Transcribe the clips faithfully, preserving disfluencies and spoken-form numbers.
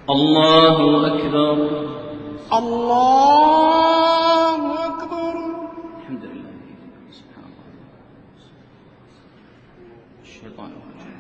الله أكبر. الله أكبر. الحمد لله. سبحان الله. الشيطان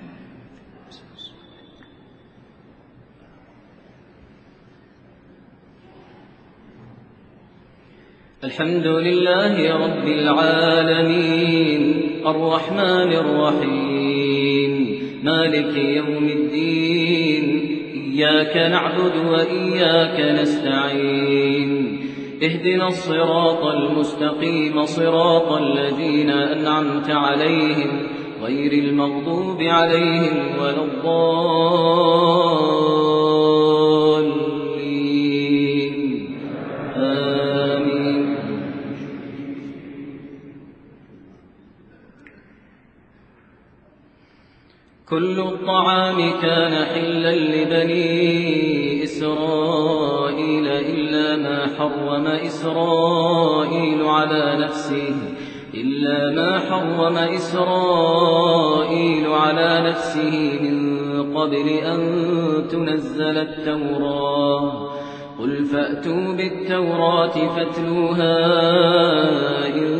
الحمد لله رب العالمين الرحمن الرحيم مالك يوم الدين إياك نعبد وإياك نستعين اهدنا الصراط المستقيم صراط الذين أنعمت عليهم غير المغضوب عليهم ولا الضالين آمين. كل الطعام كان حلا لبني إسرائيل إلا ما حرم إسرائيل على نفسه إلا ما حرم إسرائيل على نفسه من قبل أن تنزل التوراة قل فأتوا بالتوراة فاتلوها إن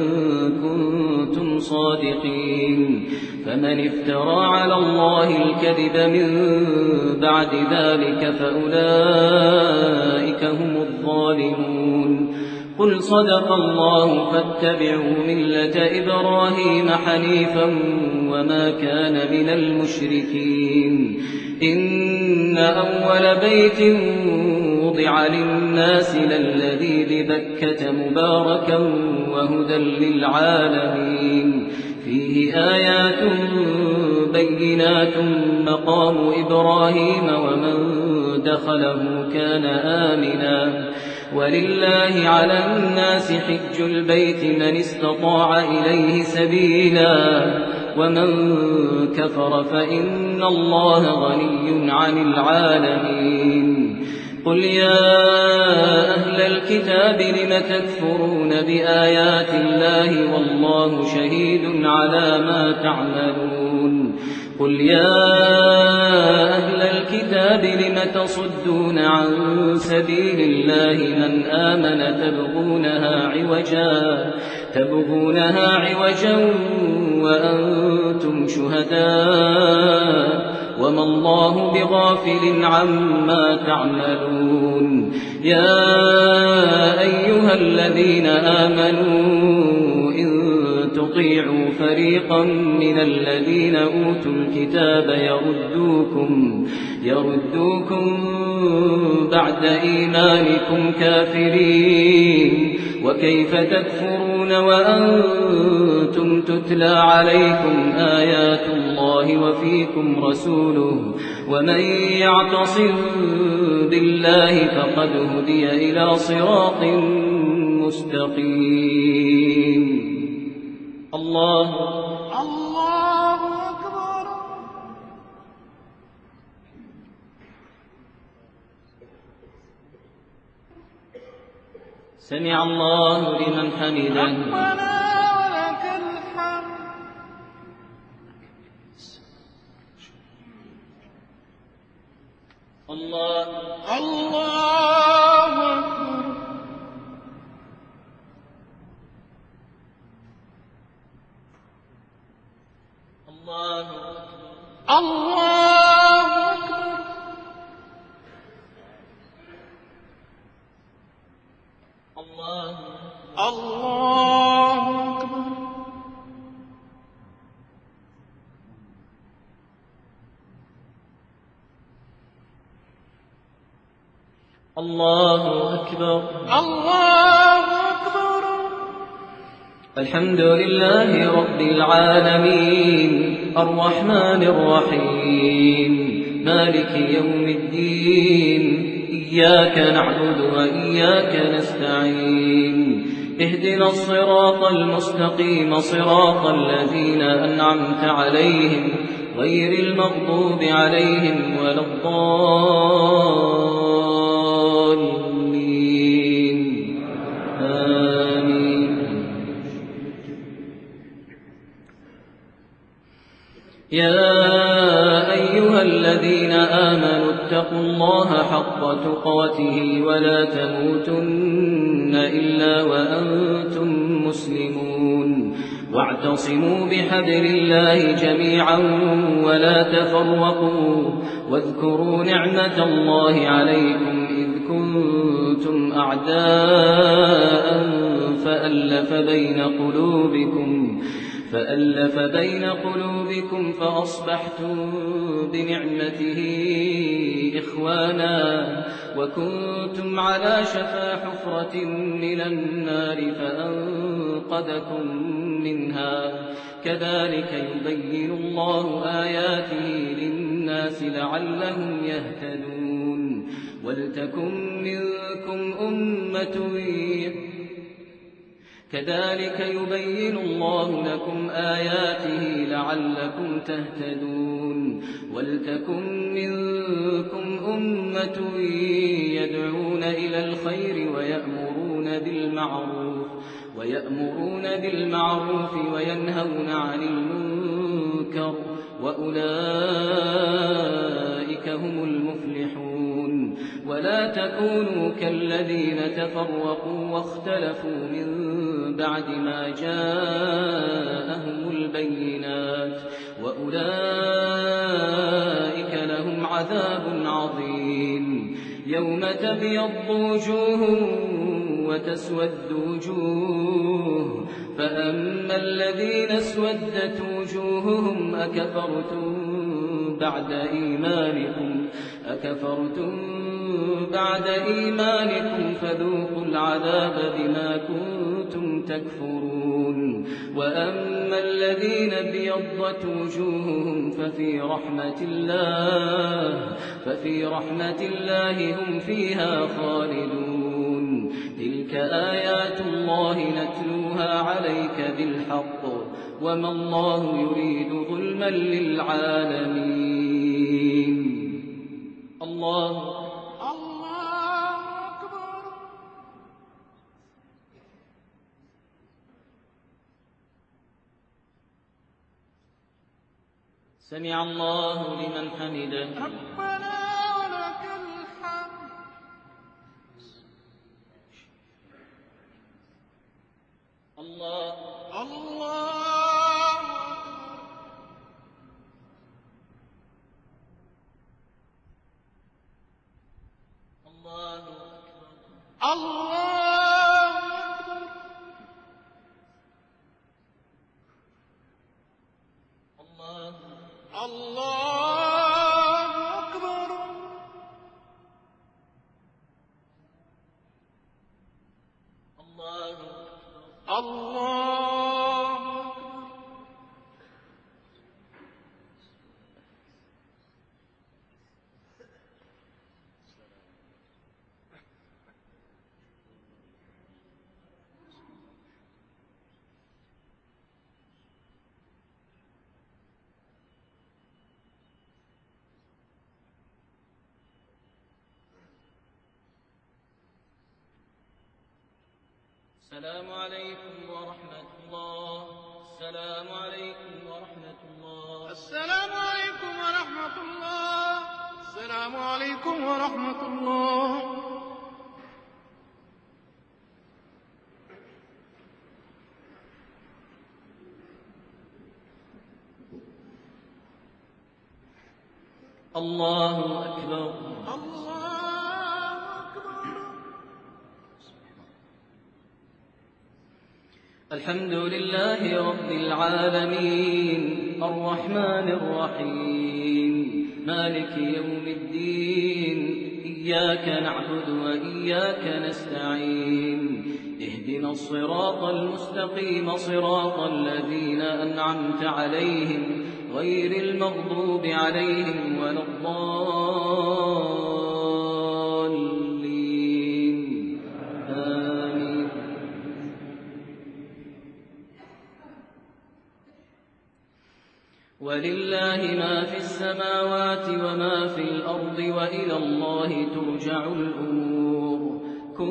كنتم صادقين فمن افترى على الله الكذب من بعد ذلك فأولئك هم الظالمون. قل صدق الله فاتبعوا ملة إبراهيم حنيفا وما كان من المشركين إن أول بيت وضع للناس للذي ببكة مباركا وهدى للعالمين فيه آيات بينات مقام إبراهيم ومن دخله كان آمنا ولله على الناس حج البيت من استطاع إليه سبيلا ومن كفر فإن الله غني عن العالمين. قل يا أهل الكتاب لم تكفرون بآيات الله والله شهيد على ما تعملون. قل يا أهل الكتاب لم تصدون عن سبيل الله من آمن تبغونها عوجا تبغونها عوجا وأنتم شهداء وما الله بغافل عما تعملون. يا أيها الذين آمنوا إن تطيعوا فريقا من الذين أوتوا الكتاب يردوكم يردوكم بعد إيمانكم كافرين وكيف تكفرون وأنتم تتلى عليكم آيات الله وفيكم رسوله ومن يعتصم بالله فقد هدي إلى صراط مستقيم. الله الله أكبر. سمع الله لمن حمده. ربنا ولك الحمد. الله الله أكبر. الله الله أكبر. الله الله أكبر. الله أكبر. الله أكبر. الحمد لله رب العالمين الرحمن الرحيم مالك يوم الدين إياك نعبد وإياك نستعين اهدنا الصراط المستقيم صراط الذين أنعمت عليهم غير المغضوب عليهم ولا الضالين آمين. يا أيها الذين آمنوا اتقوا الله حق تقاته ولا تموتن إلا وأنتم مسلمون واعتصموا بحبل الله جميعا ولا تفرقوا واذكروا نعمة الله عليكم إذ كنتم أعداء فألف بين قلوبكم فألف بين قلوبكم فأصبحتم بنعمته إخوانا وكنتم على شفا حفرة من النار فأنقذكم منها كذلك يبين الله آياته للناس لعلهم يهتدون ولتكن منكم أمة كذلك يبين الله لكم آياته لعلكم تهتدون ولتكن منكم أمة يدعون إلى الخير ويأمرون بالمعروف ويأمرون بالمعروف وينهون عن المنكر وأولئك هم المفلحون ولا تكونوا كالذين تفرقوا واختلفوا من بعد ما جاءهم البينات وأولئك لهم عذاب عظيم يوم تبيض وجوه وتسود وجوه فأما الذين اسودت وجوههم أكفرتم بعد إيمانكم أكفرتم بعد إيمانكم فذوقوا العذاب بما كنتم تكفرون وأما الذين ابيضت وجوههم ففي رحمة الله ففي رحمة الله هم فيها خالدون تلك آيات الله نتلوها عليك بالحق وما الله يريد ظلما للعالمين الله سمع الله لمن حمده ربنا ولك الحمد الله الله الله الله الله الله أكبر الله الله السلام عليكم ورحمة الله السلام عليكم ورحمة الله السلام عليكم ورحمة الله السلام عليكم ورحمة الله الله أكبر الله أكبر الحمد لله رب العالمين الرحمن الرحيم مالك يوم الدين إياك نعبد وإياك نستعين اهدنا الصراط المستقيم صراط الذين أنعمت عليهم غير المغضوب عليهم ولا الضالين آمين ولله ما في السماوات وما في الأرض وإلى الله ترجع الأمور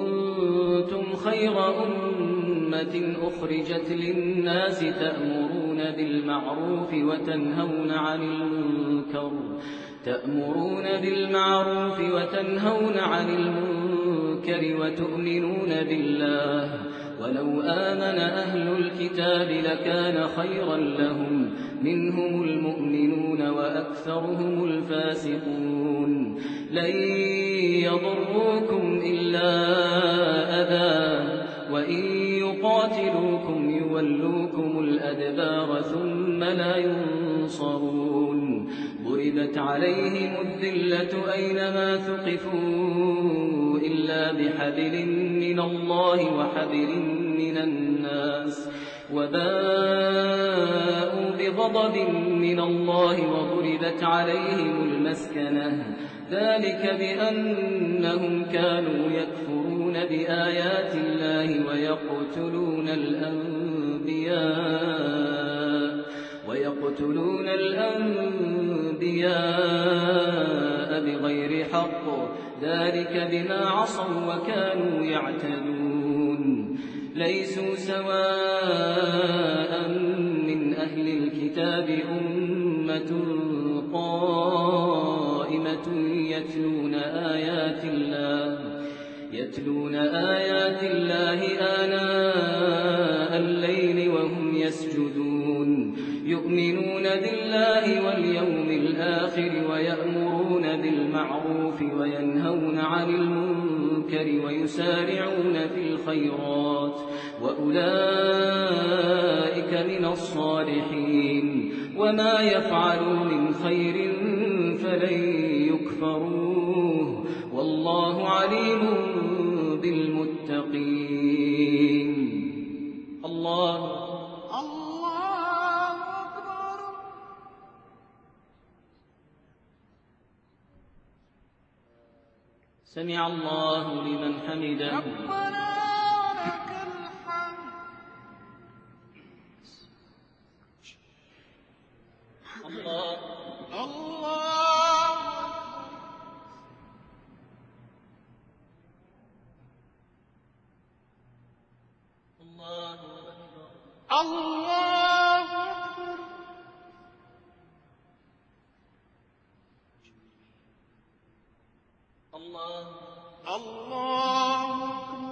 كنتم خير أمة أخرجت للناس تأمرون تأمرون بالمعروف وتنهون عن المنكر تأمرون بالمعروف وتنهون عن المنكر وتؤمنون بالله ولو آمن أهل الكتاب لكان خيرا لهم منهم المؤمنون وأكثرهم الفاسقون لن يضروكم إلا أذى وإن يقاتلوكم يولوكم الأدبار ثم لا ينصرون ضربت عليهم الذلة أينما ثقفوا إلا بحبل من الله وحبل من الناس وباءوا بغضب من الله وضربت عليهم المسكنة ذلك بأنهم كانوا يكفرون بآيات الله ويقتلون الأنبياء ويقتلون الأنبياء بغير حق ذلك بما عصوا وكانوا يعتدون ليسوا سواء من أهل الكتاب أمة قائمة يتلون آيات الله يتلون آيات الله آناء الليل وهم يسجدون يؤمنون بالله واليوم الآخر ويأمرون بالمعروف وينهون عن المنكر ويسارعون في الخيرات وأولئك من الصالحين وما يفعلوا من خير فلن يكفروه والله عليم بالمتقين الله سمع الله لمن حمده ربنا ولك الحمد الله الله الله أكبر الله أكبر الله الله أكبر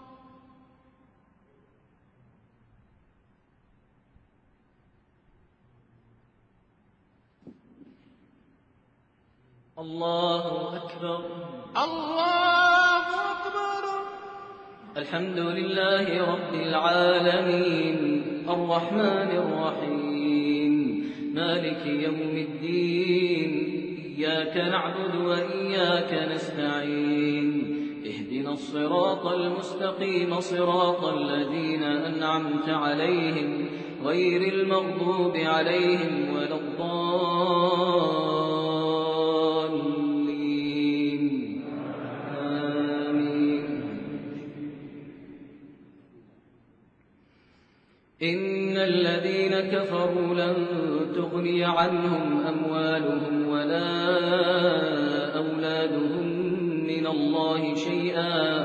الله أكبر الله أكبر الحمد لله رب العالمين الرحمن الرحيم مالك يوم الدين إياك نعبد وإياك نستعين اهدنا الصراط المستقيم صراط الذين أنعمت عليهم غير المغضوب عليهم ولا الضالين آمين إن الذين كفروا لن تغني عنهم أموالهم ولا أولادهم من الله شيئا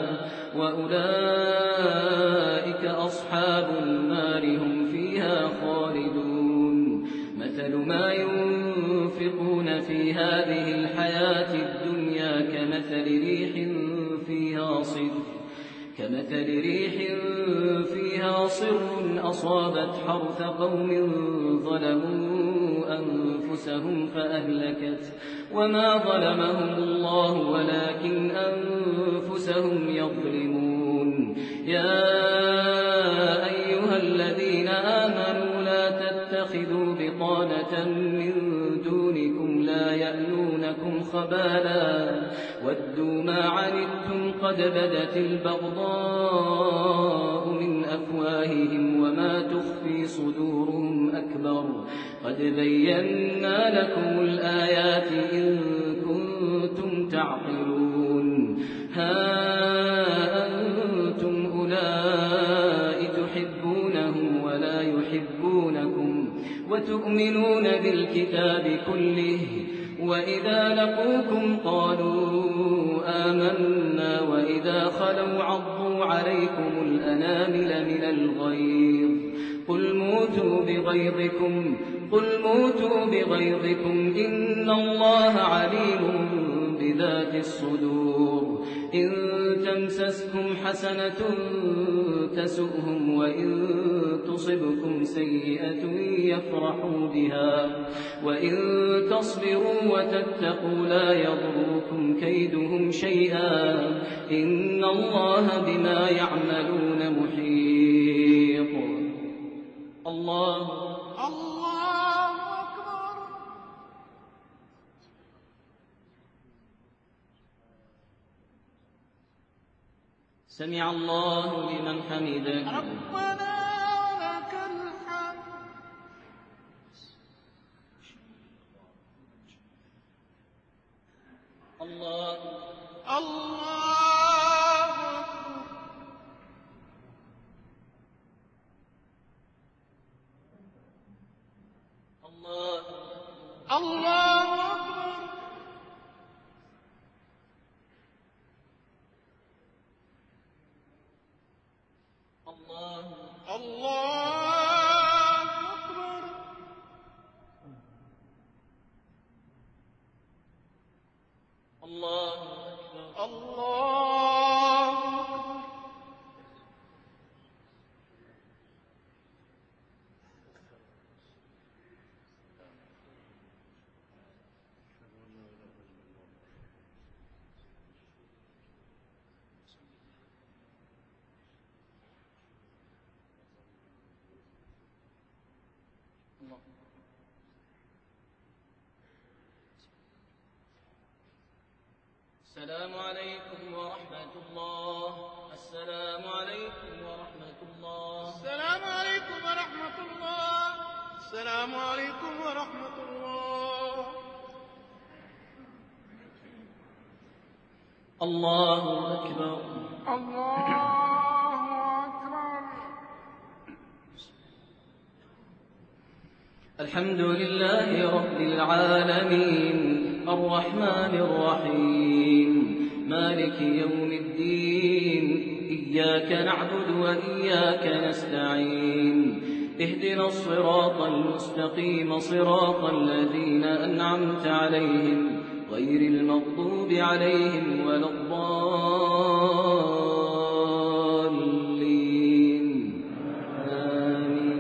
وأولئك أصحاب النار هم فيها خالدون مثل ما ينفقون في هذه الحياة الدنيا كمثل ريح فيها صر كمثل ريح فيها صر أصابت حرث قوم ظلموا أنفسهم فأهلكت وما ظلمهم الله ولكن أنفسهم يظلمون يا أيها الذين آمنوا لا تتخذوا بطانة من دونكم لا يألونكم خبالا ودوا ما عنتم قد بدت البغضاء من أفواههم وما تخفي صدورهم أكبر قد بينا لكم الآيات إن كنتم تعقلون ها أنتم أولئك تحبونهم ولا يحبونكم وتؤمنون بالكتاب كله وإذا لقوكم قالوا آمنا وإذا خلوا عضوا عليكم الأنامل من الغيظ قل موتوا بغيظكم قل موتوا بغيظكم إن الله عليم بذات الصدور إن تمسسكم حسنة تسؤهم وإن تصبكم سيئة يفرحوا بها وإن تصبروا وتتقوا لا يضركم كيدهم شيئا إن الله بما يعملون محيط. الله الله أكبر. سمع الله لمن حمده. ربنا لك الحمد. الله الله الله الله أكبر. الله الله أكبر. الله الله السلام عليكم ورحمة الله. السلام عليكم ورحمة الله. السلام عليكم ورحمة الله. السلام عليكم ورحمة الله. الله أكبر. الله أكبر. الحمد لله رب العالمين الرحمن الرحيم مالك يوم الدين إياك نعبد وإياك نستعين اهدنا الصراط المستقيم صراط الذين أنعمت عليهم غير المغضوب عليهم ولا الضالين آمين.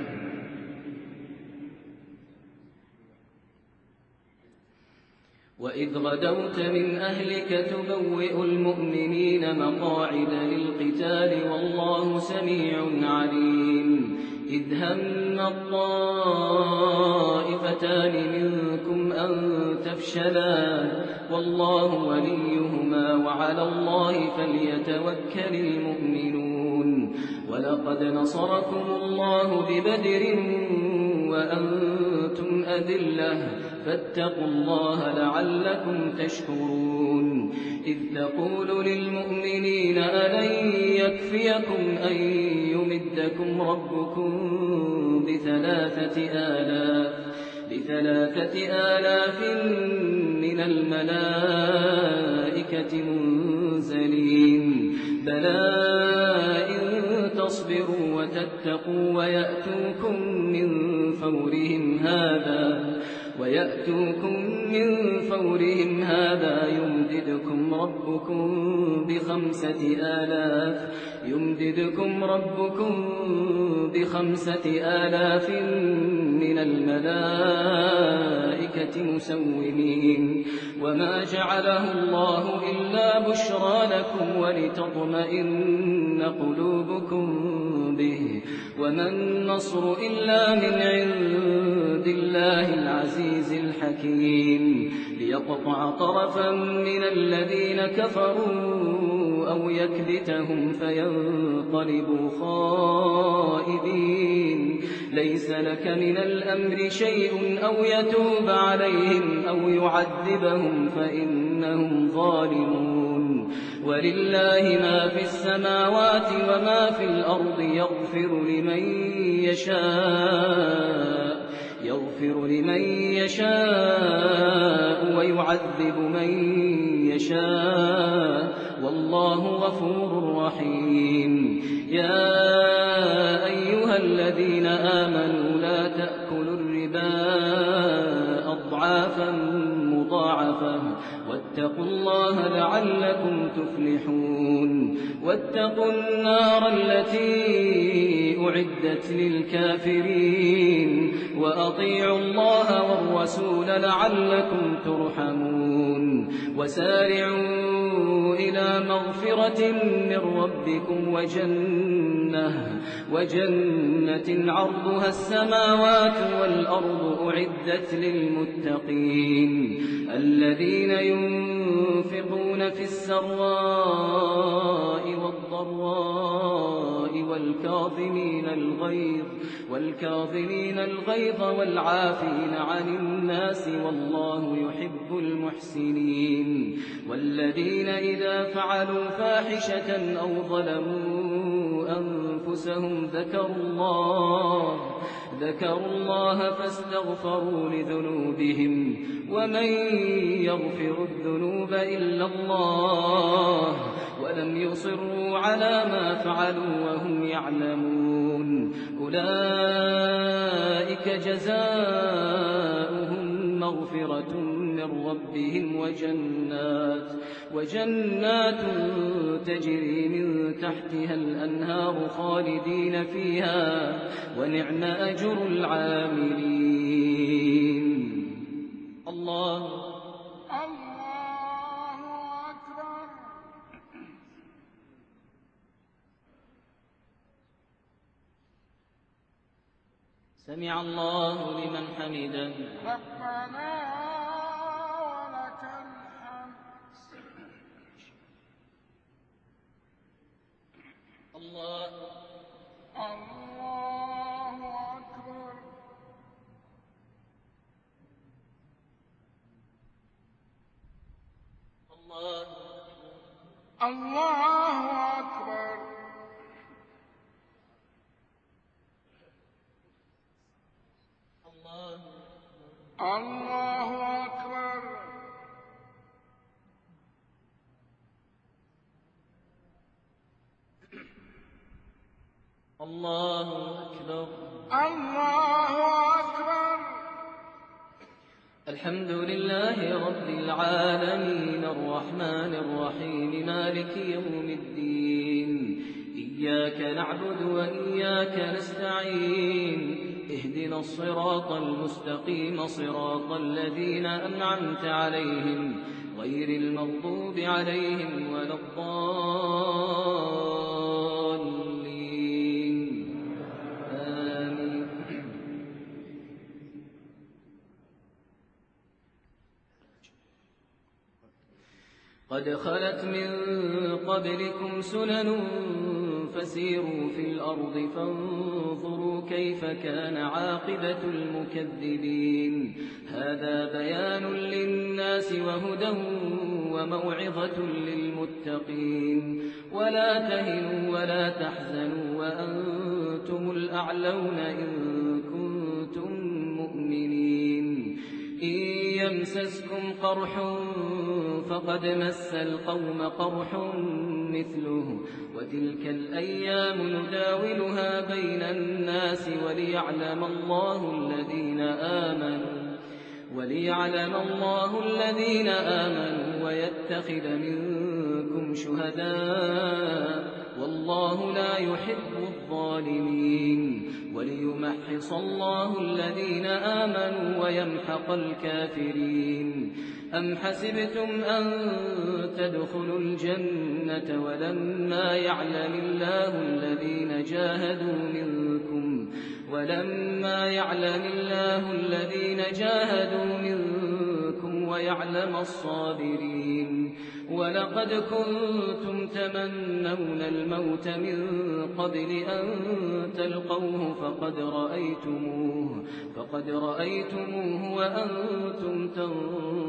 وإذ غدوت من أهلك تبوئ المؤمنين مقاعد للقتال والله سميع عليم إذ هم الطائفتان منكم أن تفشلا والله وليهما وعلى الله فليتوكل المؤمنون ولقد نصركم الله ببدر وأنتم أذلة فاتقوا الله لعلكم تشكرون إذ تقول للمؤمنين ألن يكفيكم أن يمدكم ربكم بثلاثة آلاف بثلاثة آلاف من الملائكة منزلين بلى إن تصبروا وتتقوا ويأتوكم من فورهم هذا ويأتوكم من فورهم هذا يمددكم ربكم بخمسة آلاف يمددكم ربكم بخمسة آلاف من الملائكة مسومين وما جعله الله إلا بشرى لكم ولتطمئن قلوبكم به وما النصر إلا من عند الله العزيز الحكيم ليقطع طرفا من الذين كفروا أو يكبتهم فينقلبوا خائبين ليس لك من الأمر شيء أو يتوب عليهم أو يعذبهم فإنهم ظالمون ولله ما في السماوات وما في الأرض يغفر لمن يشاء يغفر لمن يشاء ويعذب من يشاء والله غفور رحيم يا أيها الذين آمنوا لا تأكلوا الربا أضعافا مضاعفة واتقوا الله لعلكم تفلحون واتقوا النار التي أعدت للكافرين وأطيعوا الله والرسول لعلكم ترحمون وسارعوا إلى مغفرة من ربكم وجنة وجنة عرضها السماوات والأرض أعدت للمتقين الذين ينفقون في السراء والضراء والكاظمين الغيظ والكاظمين الغيظ والعافين عن الناس والله يحب المحسنين والذين إذا فعلوا فاحشة أو ظلموا أنفسهم ذكروا الله ذكروا الله فاستغفروا لذنوبهم ومن يغفر الذنوب إلا الله ولم يصروا على ما فعلوا وهم يعلمون أولئك جزاؤهم مغفرة من ربهم وجنات وجنات تجري من تحتها الأنهار خالدين فيها ونعم أجر العاملين. الله الله أكبر. سمع الله لمن حمده. ربنا ولك الحمد. الله الله أكبر. الله الله أكبر. الله الله أكبر. الله أكبر. الله أكبر. الحمد لله رب العالمين الرحمن الرحيم مالك يوم الدين إياك نعبد وإياك نستعين اهدنا الصراط المستقيم صراط الذين أنعمت عليهم غير المغضوب عليهم ولا الضالين آمين. قد خلت من قبلكم سنن فسيروا في الأرض فانظروا كيف كان عاقبة المكذبين هذا بيان للناس وهدى وموعظة للمتقين ولا تهنوا ولا تحزنوا وأنتم الأعلون إن كنتم مؤمنين إن يمسسكم قرح فقد مس القوم قرح مثله وتلك الأيام نداولها بين الناس وليعلم الله الذين آمنوا وليعلم الله الذين آمنوا ويتخذ منكم شهداء والله لا يحب الظالمين وليمحص الله الذين آمنوا ويمحق الكافرين أم حسبتم أن تدخلوا الجنة ولما يعلم الله الذين جاهدوا منكم ولما يعلم الله الذين جاهدوا منكم ويعلم الصابرين ولقد كنتم تمنون الموت من قبل أن تلقوه فقد رأيتموه فقد رأيتموه وأنتم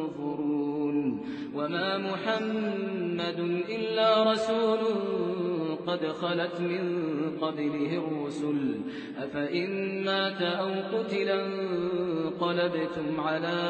تنظرون وما محمد إلا رسول قد خلت من قبله الرسل أفإن مات أو قتلا انقلبتم على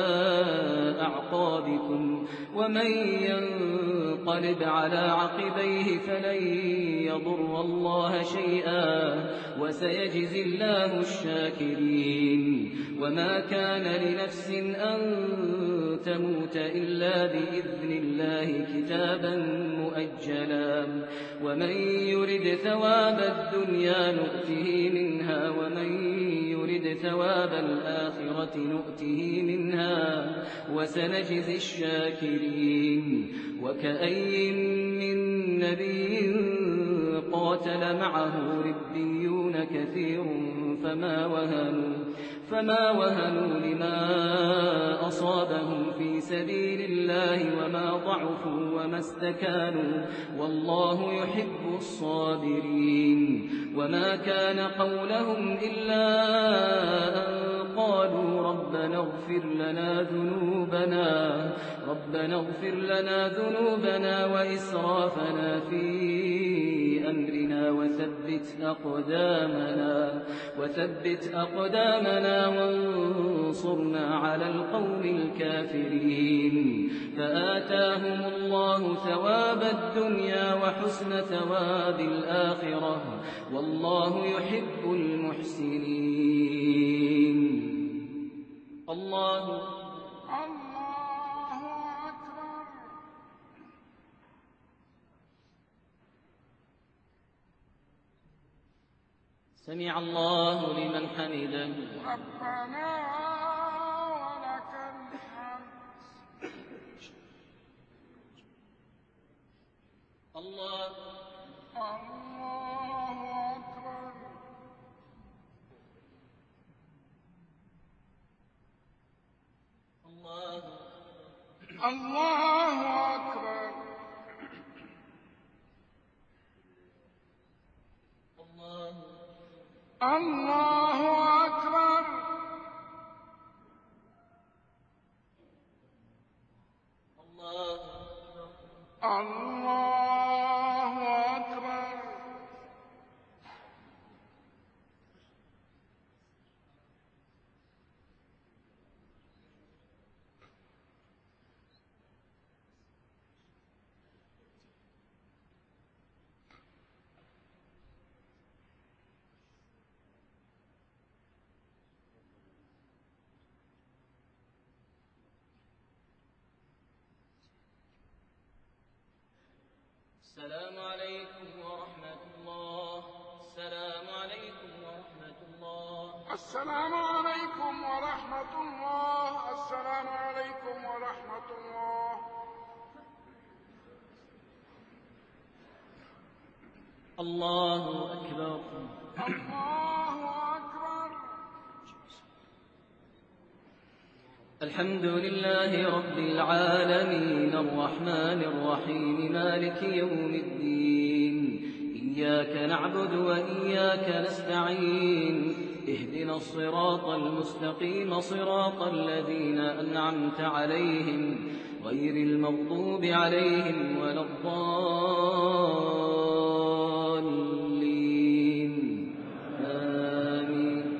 أعقابكم ومن ينقلب على عقبيه فلن يضر الله شيئا وسيجزي الله الشاكرين وما كان لنفس أن تموت إلا بإذن الله كتابا مؤجلا ومن يرد ثواب الدنيا نؤته منها ومن يرد ثواب الآخرة نؤته منها وسنجزي الشاكرين وكأي من نبي قاتل معه ربيون كثير فما وهنوا فما وهنوا لما أصابهم في سبيل الله وما ضعفوا وما استكانوا والله يحب الصابرين وما كان قولهم إلا أن قالوا ربنا اغفر لنا ذنوبنا ربنا اغفر لنا ذنوبنا وإسرافنا في أمرنا وثبت أقدامنا وثبت أقدامنا وانصرنا على القوم الكافرين فآتاهم الله ثواب الدنيا وحسن ثواب الآخرة والله يحب المحسنين الله سمع الله لمن حمده ربنا ولك الحمد الله الله أكبر الله الله أكبر الله الله أكبر الله الله أكبر السلام عليكم ورحمة الله السلام عليكم ورحمة الله السلام عليكم ورحمة الله السلام عليكم ورحمة الله الله أكبر الله أكبر الحمد لله رب العالمين الرحمن الرحيم مالك يوم الدين إياك نعبد وإياك نستعين اهدنا الصراط المستقيم صراط الذين أنعمت عليهم غير المغضوب عليهم ولا الضالين آمين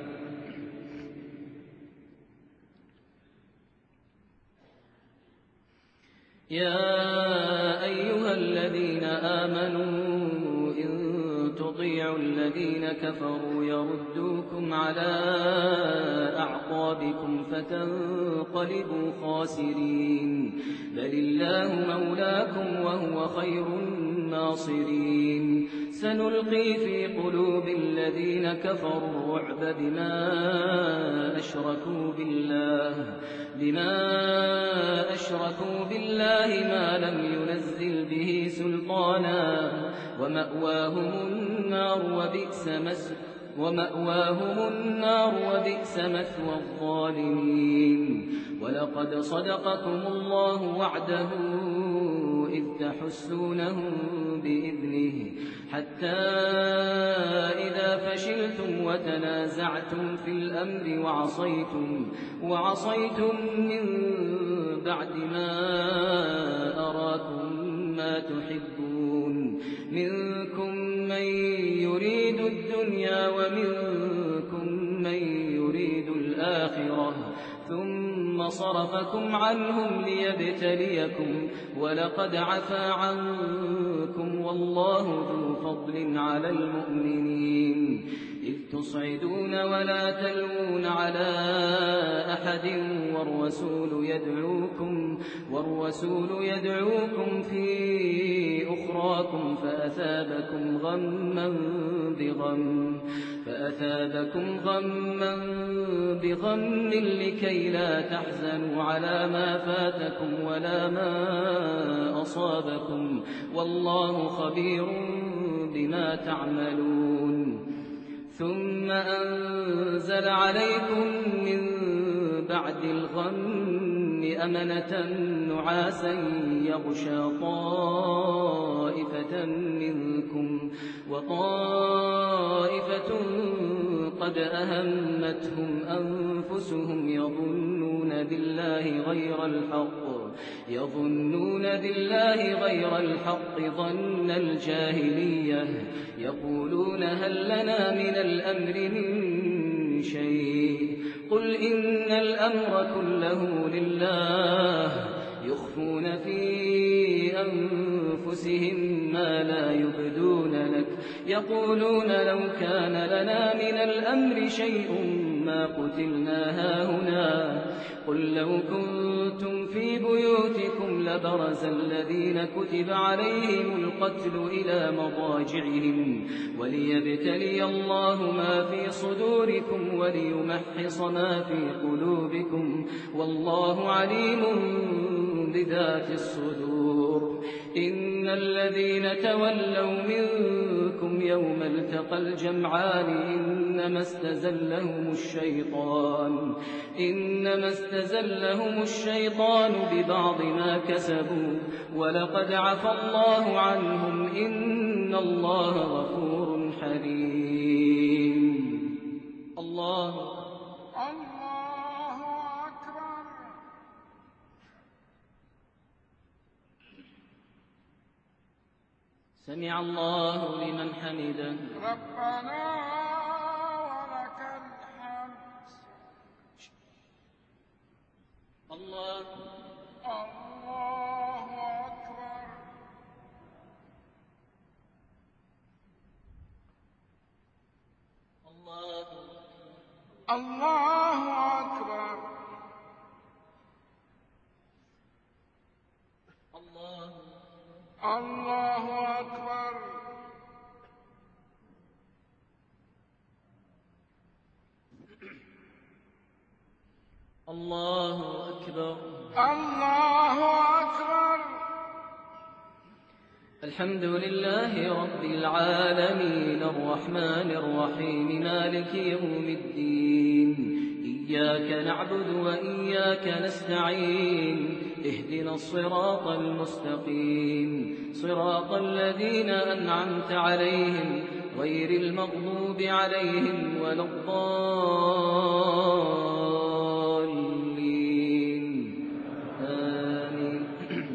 يا أيها الذين آمنوا إن تطيعوا الذين كفروا يردوكم على أعقابكم فتنقلبوا خاسرين بل الله مولاكم وهو خير الناصرين سنلقي في قلوب الذين كفروا الرعب بما أشركوا بالله بما أشركوا بالله ما لم ينزل به سلطانا ومأواهم النار وبئس مثوى ومأواهم النار وبئس مثوى الظالمين ولقد صدقكم الله وعده إذ تحسونهم بإذنه حتى إذا فشلتم وتنازعتم في الأمر وعصيتم وعصيتم من بعد ما أراكم ما تحبون منكم من يريد الدنيا ومنكم من يريد الآخرة ثم صرفكم عنهم ليبتليكم ولقد عفا عنكم والله ذو فضل على المؤمنين إذ تصعدون ولا تلوون على أحد والرسول يدعوكم, والرسول يدعوكم في أخراكم فأثابكم غما بغم فأثابكم غما بغم لكي لا تحزنوا على ما فاتكم ولا ما أصابكم والله خبير بما تعملون ثم أنزل عليكم من بعد الغم أمنة نعاسا يغشى طائفة منكم وطائفة قد أهمتهم أنفسهم يظنون بالله غير الحق يظنون بالله غير الحق ظن الجاهلية يقولون هل لنا من الأمر من شيء قل إن الأمر كله لله يخفون في أنفسهم ما لا يبدون لك يقولون لو كان لنا من الأمر شيء ما قتلنا هاهنا قل لو كنتم في بيوتكم لبرز الذين كتب عليهم القتل إلى مضاجعهم وليبتلي الله ما في صدوركم وليمحص ما في قلوبكم والله عليم بذات الصدور إن الذين تولوا منكم يوم التقى الجمعان إنما استزلهم الشيطان إنما استزلهم الشيطان ببعض ما كسبوا ولقد عفى الله عنهم إن الله غفور حليم الله الله أكبر. سمع الله لمن حمده ربنا ولك الحمد. الله الله أكبر. الله الله أكبر. الله الله أكبر. الله أكبر. الله أكبر. الحمد لله رب العالمين الرحمن الرحيم مالك يوم الدين إياك نعبد وإياك نستعين اهدنا الصراط المستقيم صراط الذين أنعمت عليهم غير المغضوب عليهم ولا الضالين آمين.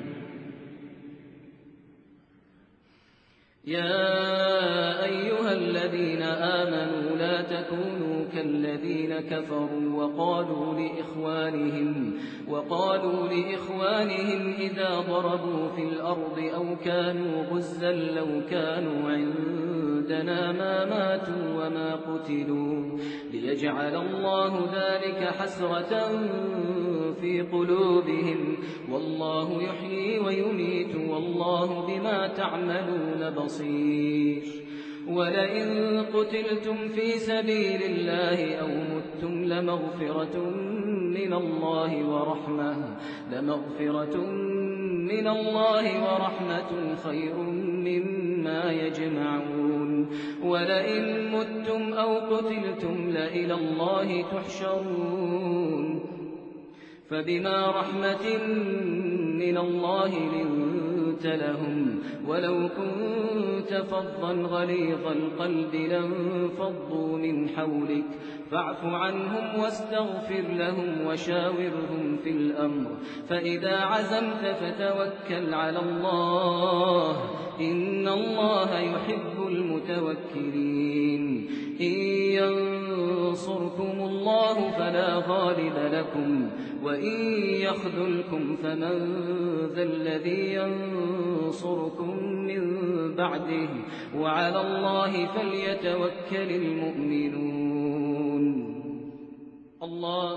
يا أيها الذين آمنوا لا تكونوا كالذين كفروا وقالوا لإخوانهم وقالوا لإخوانهم إذا ضربوا في الأرض أو كانوا غزا لو كانوا عندنا ما ماتوا وما قتلوا ليجعل الله ذلك حسرة في قلوبهم والله يحيي ويميت والله بما تعملون بصير. ولئن قتلتم في سبيل الله أو متم لمغفرة من الله ورحمة لمغفرة من الله ورحمة خير مما يجمعون. ولئن متم أو قتلتم لإلى الله تحشرون. فبما رحمة من الله لنت لهم ولو كنت فظا غليظ القلب لانفضوا من حولك فاعف عنهم واستغفر لهم وشاورهم في الأمر فإذا عزمت فتوكل على الله إن الله يحب المتوكلين إن ينصركم الله فلا غالب لكم وإن يخذلكم فمن ذا الذي ينصركم من بعده وعلى الله فليتوكل المؤمنون الله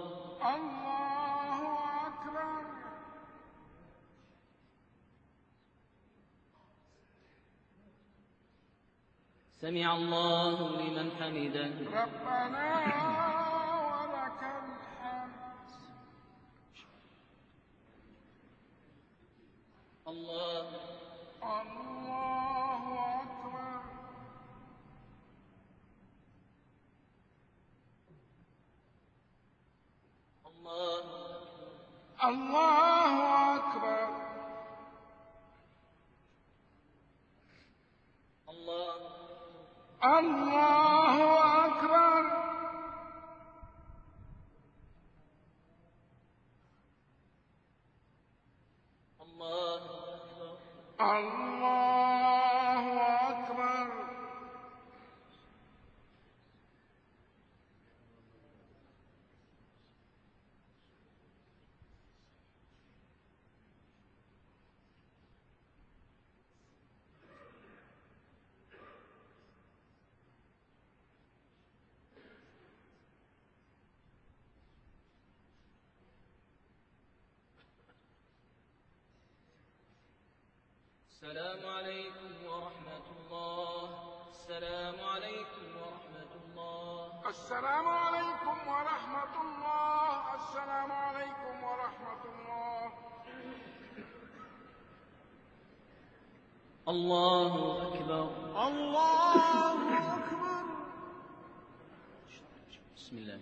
الله أكبر. سمع الله لمن حمده ربنا ولك الحمد. الله الله أكبر. الله الله أكبر. الله الله أكبر. الله الله أكبر. السلام عليكم ورحمة الله. السلام عليكم ورحمة الله. السلام عليكم ورحمة الله. السلام عليكم ورحمة الله. الله أكبر. الله أكبر. بسم الله.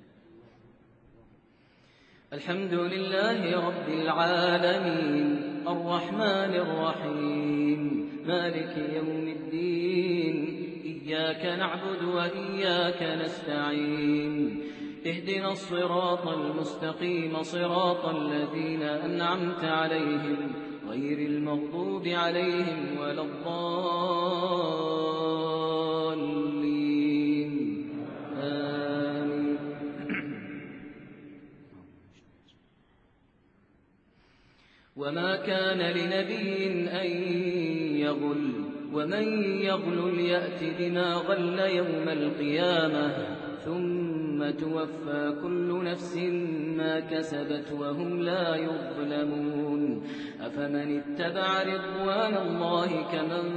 الحمد لله رب العالمين الرحمن الرحيم مالك يوم الدين إياك نعبد وإياك نستعين اهدنا الصراط المستقيم صراط الذين أنعمت عليهم غير المغضوب عليهم ولا الضالين آمين. وما كان لنبي أن يغل ومن يغل يأت بما غل يوم القيامة ثم توفى كل نفس ما كسبت وهم لا يظلمون أفمن اتبع رضوان الله كمن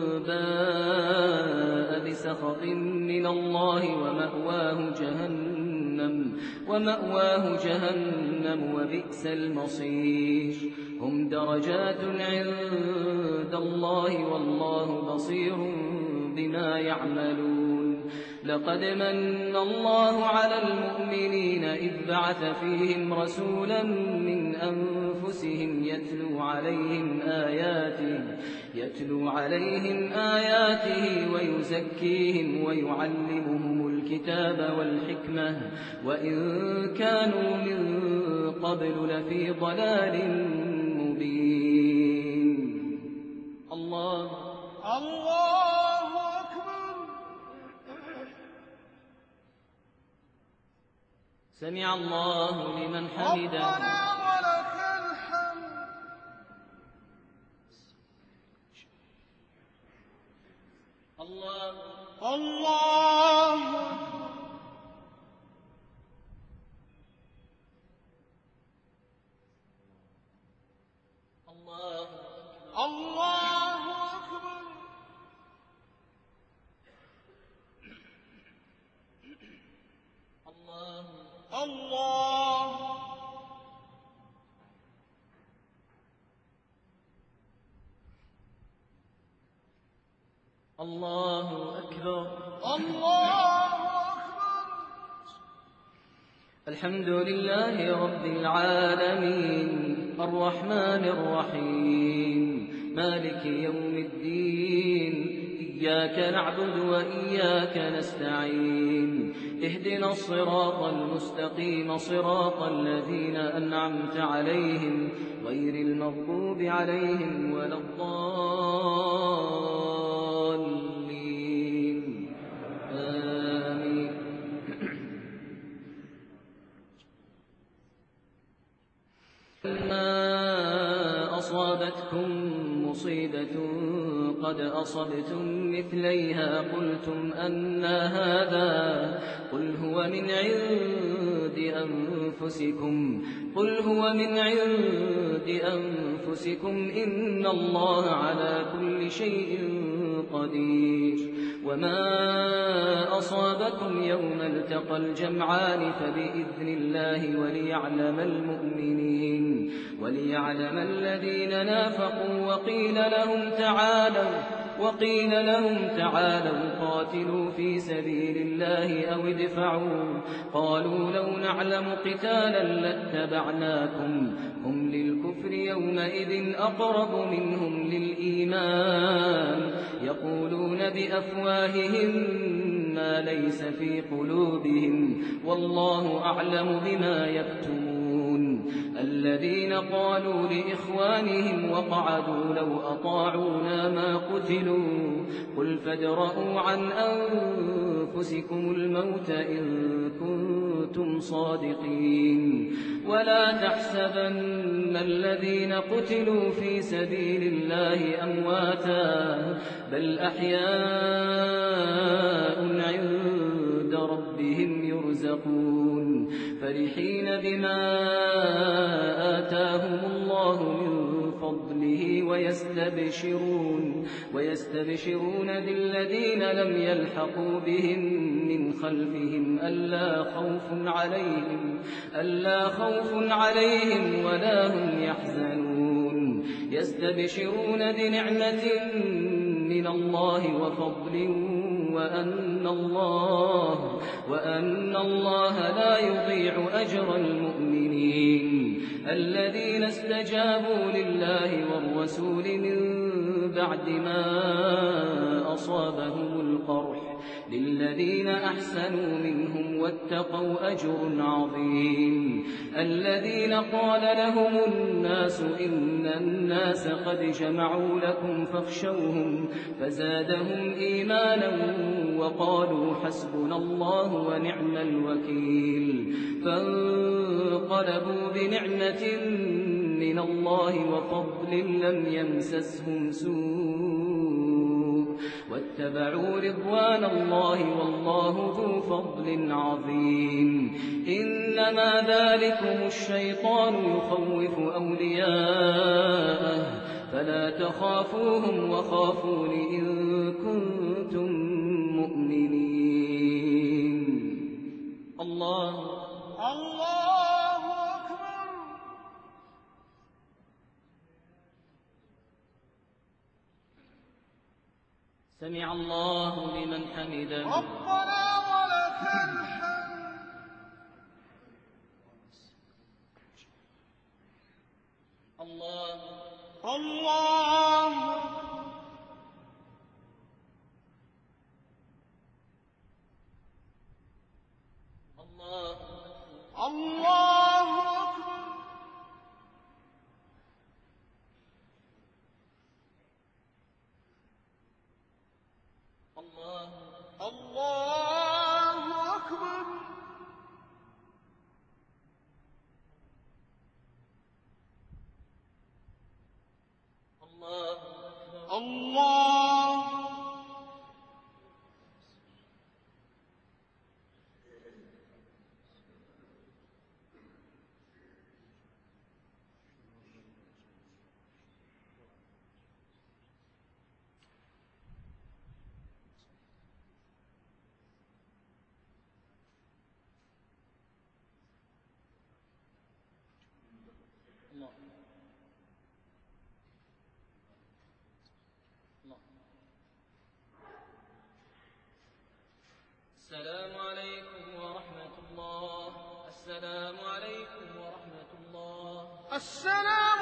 باء بسخط من الله ومأواه جهنم ومأواه جهنم وبئس المصير هم درجات عند الله والله بصير بما يعملون لقد من الله على المؤمنين إذ بعث فيهم رسولا من أنفسهم يتلو عليهم آياته يتلو عليهم آياته ويزكيهم ويعلمهم الكتاب والحكمة وإن كانوا من قبل لفي ضلال مبين الله الله أكبر. سمع الله لمن حمده ربنا ولك الحمد. الله الله الله الله أكبر. الله الله الله أكبر. الله أكبر. الحمد لله رب العالمين الرحمن الرحيم مالك يوم الدين إياك نعبد وإياك نستعين اهدنا الصراط المستقيم صراط الذين أنعمت عليهم غير المغضوب عليهم ولا الضالين آمين. ما أصابتكم مصيبة قد أصبتم مثليها قلتم أنى هذا قل هو من عند أنفسكم قل هو من عند أنفسكم إن الله على كل شيء قدير. وما أصابكم يوم التقى الجمعان فبإذن الله وليعلم المؤمنين وليعلم الذين نافقوا وقيل لهم تعالوا وقيل لهم تعالوا قاتلوا في سبيل الله أو ادفعوا قالوا لو نعلم قتالا لاتبعناكم هم للكفر يومئذ أقرب منهم للإيمان يقولون بأفواههم ما ليس في قلوبهم والله أعلم بما يكتمون. الذين قالوا لإخوانهم وقعدوا لو أطاعونا ما قتلوا قل فادرءوا عن أنفسكم الموت إن كنتم صادقين. ولا تحسبن الذين قتلوا في سبيل الله أمواتا بل أحياء عند ربهم يرزقون فرحين بما آتاهم الله من فضله ويستبشرون ويستبشرون بالذين لم يلحقوا بهم من خلفهم ألا خوف عليهم ألا خوف عليهم ولا هم يحزنون يستبشرون بنعمة من الله وفضل وأن الله وأن الله لا يضيع أجر المؤمنين الذين استجابوا لله والرسول من بعد ما أصابهم القرح للذين أحسنوا منهم واتقوا أجر عظيم. الذين قال لهم الناس إن الناس قد جمعوا لكم فاخشوهم فزادهم إيمانا وقالوا حسبنا الله ونعم الوكيل فانقلبوا بنعمة من الله وفضل لم يمسسهم سوء واتبعوا رضوان الله والله ذو فضل عظيم. إنما ذلكم الشيطان يخوف أولياءه فلا تخافوهم وخافون إن كنتم مؤمنين. الله الله أكبر. سمع الله لمن حمده ربنا ولك الحمد. الله الله الله الله أكبر. الله الله أكبر. الله الله الله الله. السلام عليكم ورحمة الله. السلام عليكم ورحمة الله. السلام